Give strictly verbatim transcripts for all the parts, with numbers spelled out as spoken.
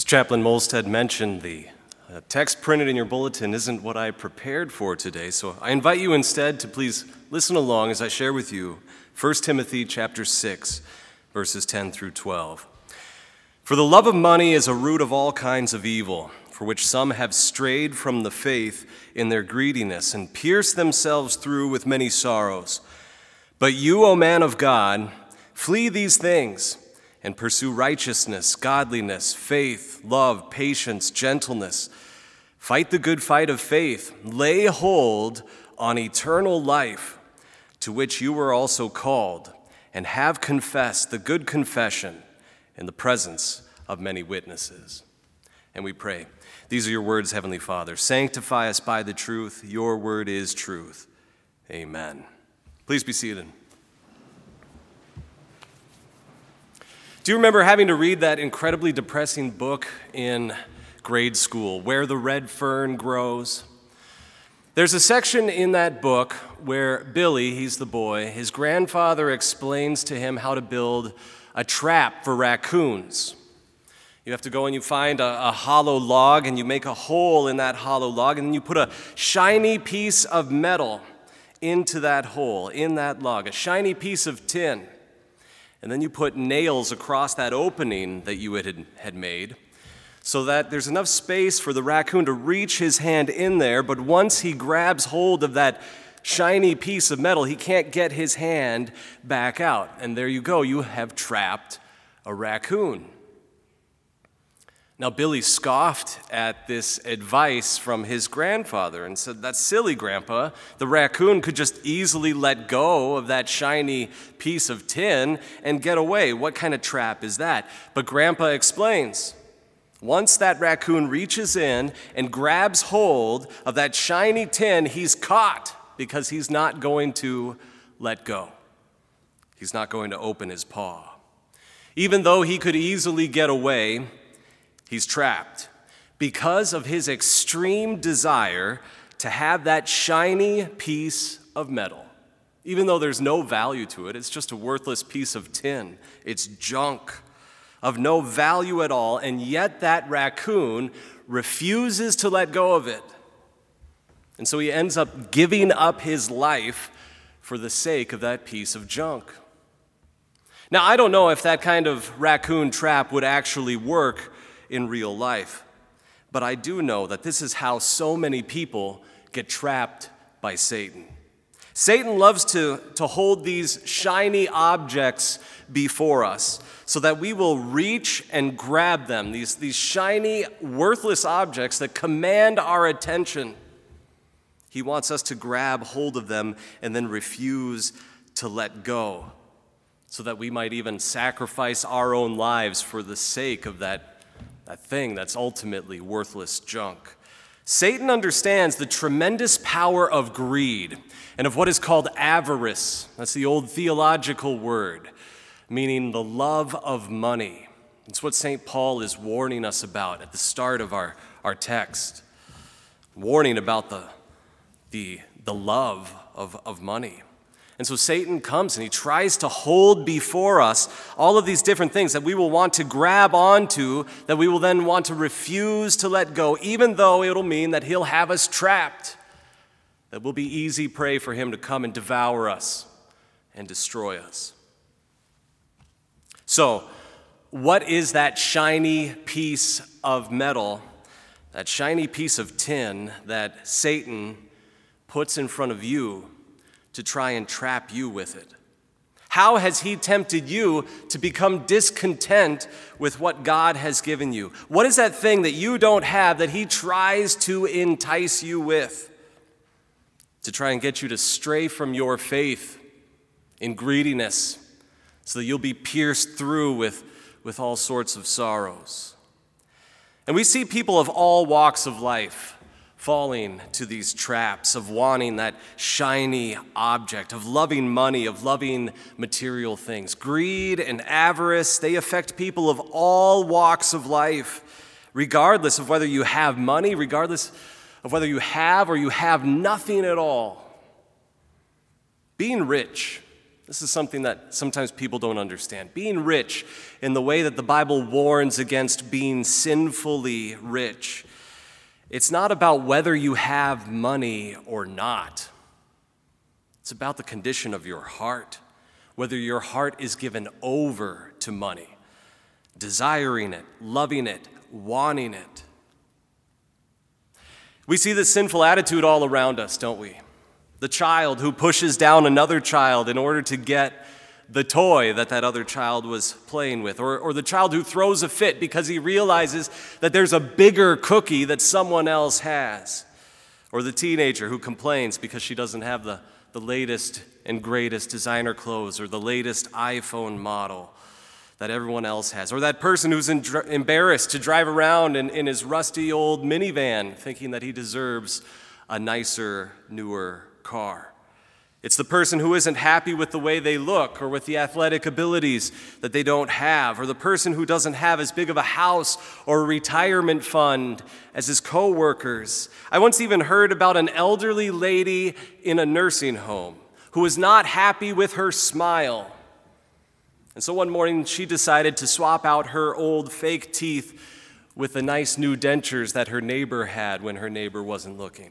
Chaplain Molstead mentioned, the uh, text printed in your bulletin isn't what I prepared for today, so I invite you instead to please listen along as I share with you First Timothy chapter six, verses ten through twelve. For the love of money is a root of all kinds of evil, for which some have strayed from the faith in their greediness and pierced themselves through with many sorrows. But you, O man of God, flee these things and pursue righteousness, godliness, faith, love, patience, gentleness. Fight the good fight of faith. Lay hold on eternal life, to which you were also called, and have confessed the good confession in the presence of many witnesses. And we pray, these are your words, Heavenly Father. Sanctify us by the truth. Your word is truth. Amen. Please be seated. Do you remember having to read that incredibly depressing book in grade school, Where the Red Fern Grows? There's a section in that book where Billy, he's the boy, his grandfather explains to him how to build a trap for raccoons. You have to go and you find a, a hollow log, and you make a hole in that hollow log, and then you put a shiny piece of metal into that hole, in that log, a shiny piece of tin. And then you put nails across that opening that you had, had made so that there's enough space for the raccoon to reach his hand in there, but once he grabs hold of that shiny piece of metal, he can't get his hand back out. And there you go, you have trapped a raccoon. Now, Billy scoffed at this advice from his grandfather and said, "That's silly, Grandpa. The raccoon could just easily let go of that shiny piece of tin and get away. What kind of trap is that?" But Grandpa explains, once that raccoon reaches in and grabs hold of that shiny tin, he's caught because he's not going to let go. He's not going to open his paw. Even though he could easily get away, he's trapped because of his extreme desire to have that shiny piece of metal. Even though there's no value to it, it's just a worthless piece of tin. It's junk of no value at all, and yet that raccoon refuses to let go of it. And so he ends up giving up his life for the sake of that piece of junk. Now, I don't know if that kind of raccoon trap would actually work in real life, but I do know that this is how so many people get trapped by Satan. Satan loves to, to hold these shiny objects before us so that we will reach and grab them, these, these shiny, worthless objects that command our attention. He wants us to grab hold of them and then refuse to let go, so that we might even sacrifice our own lives for the sake of that That thing that's ultimately worthless junk. Satan understands the tremendous power of greed and of what is called avarice. That's the old theological word, meaning the love of money. It's what Saint Paul is warning us about at the start of our, our text, warning about the, the, the love of, of money. And so Satan comes and he tries to hold before us all of these different things that we will want to grab onto, that we will then want to refuse to let go, even though it'll mean that he'll have us trapped, that will be easy prey for him to come and devour us and destroy us. So, what is that shiny piece of metal, that shiny piece of tin that Satan puts in front of you to try and trap you with it? How has he tempted you to become discontent with what God has given you? What is that thing that you don't have that he tries to entice you with, to try and get you to stray from your faith in greediness so that you'll be pierced through with, with all sorts of sorrows? And we see people of all walks of life falling to these traps of wanting that shiny object, of loving money, of loving material things. Greed and avarice, they affect people of all walks of life, regardless of whether you have money, regardless of whether you have or you have nothing at all. Being rich This is something that sometimes people don't understand. Being rich in the way that the Bible warns against being sinfully rich, it's not about whether you have money or not. It's about the condition of your heart, whether your heart is given over to money, desiring it, loving it, wanting it. We see this sinful attitude all around us, don't we? The child who pushes down another child in order to get the toy that that other child was playing with, or, or the child who throws a fit because he realizes that there's a bigger cookie that someone else has, or the teenager who complains because she doesn't have the, the latest and greatest designer clothes or the latest iPhone model that everyone else has, or that person who's in, embarrassed to drive around in, in his rusty old minivan thinking that he deserves a nicer, newer car. It's the person who isn't happy with the way they look or with the athletic abilities that they don't have, or the person who doesn't have as big of a house or a retirement fund as his coworkers. I once even heard about an elderly lady in a nursing home who was not happy with her smile. And so one morning she decided to swap out her old fake teeth with the nice new dentures that her neighbor had when her neighbor wasn't looking.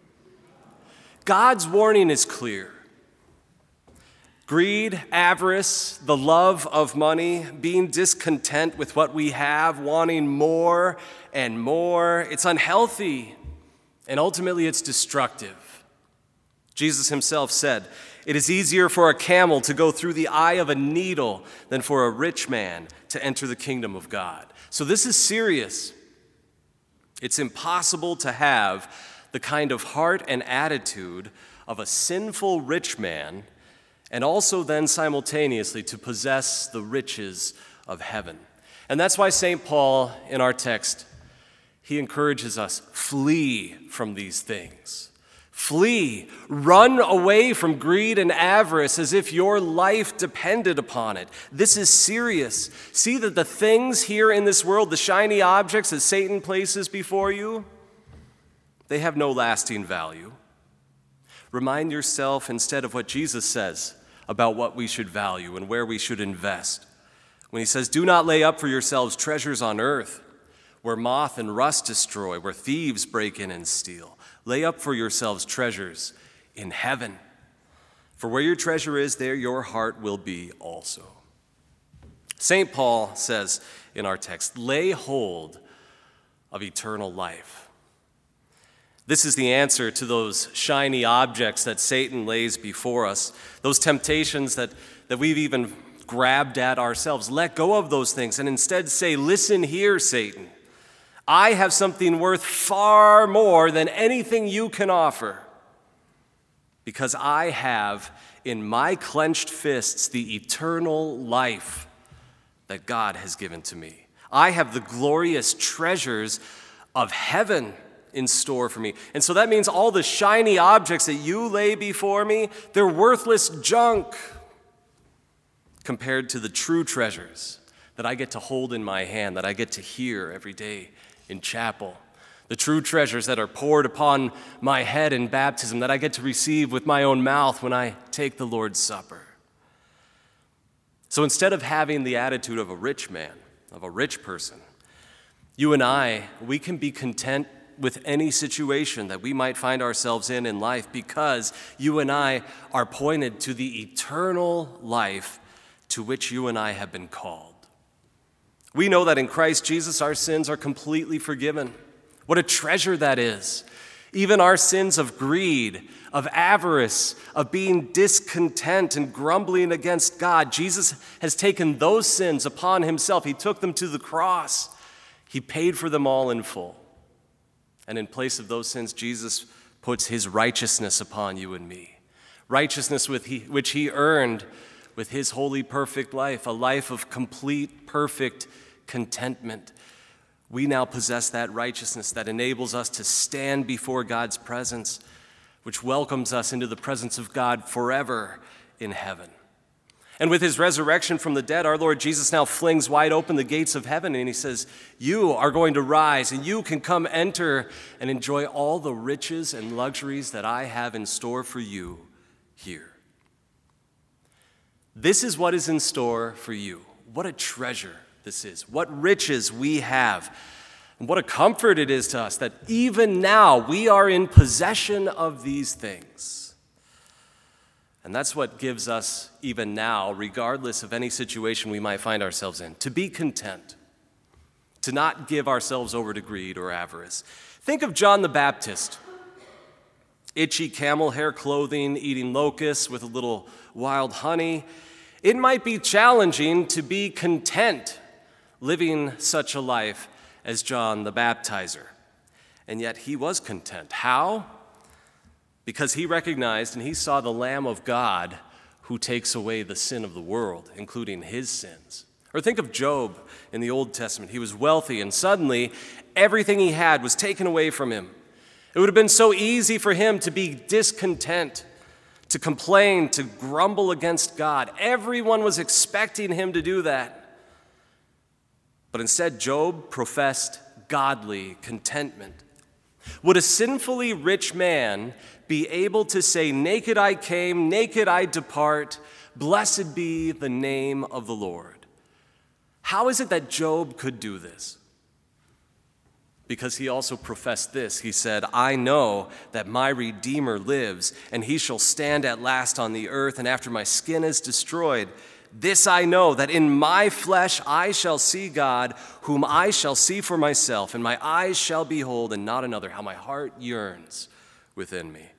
God's warning is clear. Greed, avarice, the love of money, being discontent with what we have, wanting more and more, it's unhealthy, and ultimately it's destructive. Jesus himself said, "It is easier for a camel to go through the eye of a needle than for a rich man to enter the kingdom of God." So this is serious. It's impossible to have the kind of heart and attitude of a sinful rich man, and also then simultaneously to possess the riches of heaven. And that's why Saint Paul, in our text, he encourages us, flee from these things. Flee, run away from greed and avarice as if your life depended upon it. This is serious. See that the things here in this world, the shiny objects that Satan places before you, they have no lasting value. Remind yourself instead of what Jesus says about what we should value and where we should invest. When he says, "Do not lay up for yourselves treasures on earth, where moth and rust destroy, where thieves break in and steal. Lay up for yourselves treasures in heaven. For where your treasure is, there your heart will be also." Saint Paul says in our text, "Lay hold of eternal life." This is the answer to those shiny objects that Satan lays before us, those temptations that, that we've even grabbed at ourselves. Let go of those things and instead say, "Listen here, Satan. I have something worth far more than anything you can offer, because I have in my clenched fists the eternal life that God has given to me. I have the glorious treasures of heaven in store for me." And so that means all the shiny objects that you lay before me, they're worthless junk compared to the true treasures that I get to hold in my hand, that I get to hear every day in chapel. The true treasures that are poured upon my head in baptism, that I get to receive with my own mouth when I take the Lord's Supper. So instead of having the attitude of a rich man, of a rich person, you and I, we can be content with any situation that we might find ourselves in in life, because you and I are pointed to the eternal life to which you and I have been called. We know that in Christ Jesus our sins are completely forgiven. What a treasure that is. Even our sins of greed, of avarice, of being discontent and grumbling against God, Jesus has taken those sins upon himself. He took them to the cross. He paid for them all in full. And in place of those sins, Jesus puts his righteousness upon you and me. Righteousness with he, which he earned with his holy, perfect life, a life of complete, perfect contentment. We now possess that righteousness that enables us to stand before God's presence, which welcomes us into the presence of God forever in heaven. And with his resurrection from the dead, our Lord Jesus now flings wide open the gates of heaven, and he says, "You are going to rise, and you can come enter and enjoy all the riches and luxuries that I have in store for you here." This is what is in store for you. What a treasure this is. What riches we have. And what a comfort it is to us that even now we are in possession of these things. And that's what gives us, even now, regardless of any situation we might find ourselves in, to be content, to not give ourselves over to greed or avarice. Think of John the Baptist. Itchy camel hair clothing, eating locusts with a little wild honey. It might be challenging to be content living such a life as John the Baptizer. And yet he was content. How? Because he recognized and he saw the Lamb of God who takes away the sin of the world, including his sins. Or think of Job in the Old Testament. He was wealthy, and suddenly everything he had was taken away from him. It would have been so easy for him to be discontent, to complain, to grumble against God. Everyone was expecting him to do that. But instead, Job professed godly contentment. Would a sinfully rich man be able to say, "Naked I came, naked I depart, blessed be the name of the Lord"? How is it that Job could do this? Because he also professed this. He said, "I know that my Redeemer lives, and he shall stand at last on the earth, and after my skin is destroyed, this I know, that in my flesh I shall see God, whom I shall see for myself, and my eyes shall behold, and not another, how my heart yearns within me."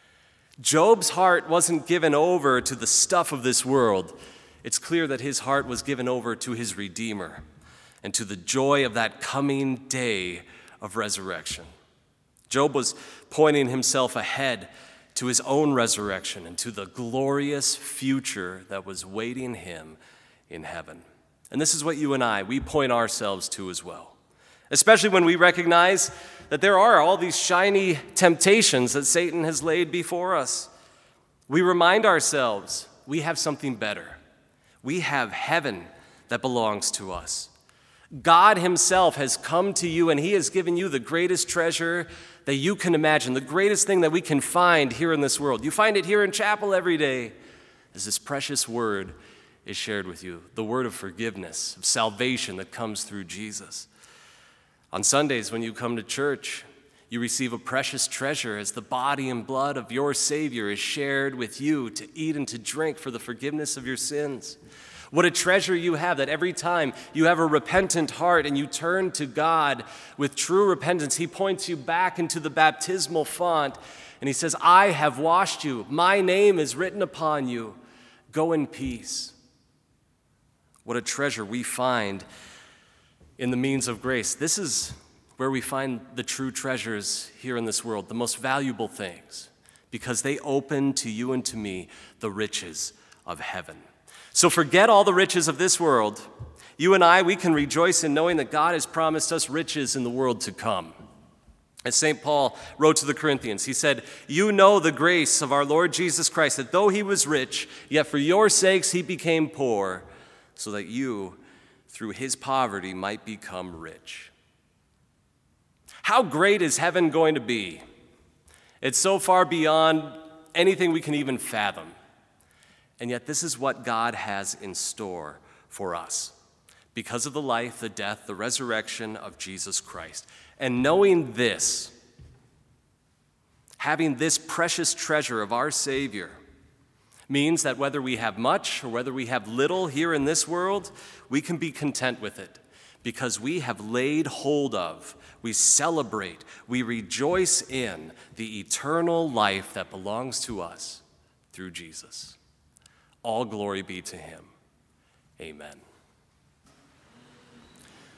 Job's heart wasn't given over to the stuff of this world. It's clear that his heart was given over to his Redeemer and to the joy of that coming day of resurrection. Job was pointing himself ahead to his own resurrection and to the glorious future that was waiting him in heaven. And this is what you and I, we point ourselves to as well, especially when we recognize that there are all these shiny temptations that Satan has laid before us. We remind ourselves we have something better. We have heaven that belongs to us. God himself has come to you, and he has given you the greatest treasure that you can imagine, the greatest thing that we can find here in this world. You find it here in chapel every day as this precious word is shared with you, the word of forgiveness, of salvation that comes through Jesus. On Sundays when you come to church, you receive a precious treasure as the body and blood of your Savior is shared with you to eat and to drink for the forgiveness of your sins. What a treasure you have that every time you have a repentant heart and you turn to God with true repentance, he points you back into the baptismal font and he says, "I have washed you. My name is written upon you. Go in peace." What a treasure we find in the means of grace. This is where we find the true treasures here in this world, the most valuable things, because they open to you and to me the riches of heaven. So forget all the riches of this world. You and I, we can rejoice in knowing that God has promised us riches in the world to come. As Saint Paul wrote to the Corinthians, he said, "You know the grace of our Lord Jesus Christ, that though he was rich, yet for your sakes he became poor, so that you, through his poverty, might become rich." How great is heaven going to be? It's so far beyond anything we can even fathom. And yet this is what God has in store for us because of the life, the death, the resurrection of Jesus Christ. And knowing this, having this precious treasure of our Savior, means that whether we have much or whether we have little here in this world, we can be content with it because we have laid hold of, we celebrate, we rejoice in the eternal life that belongs to us through Jesus. All glory be to him. Amen.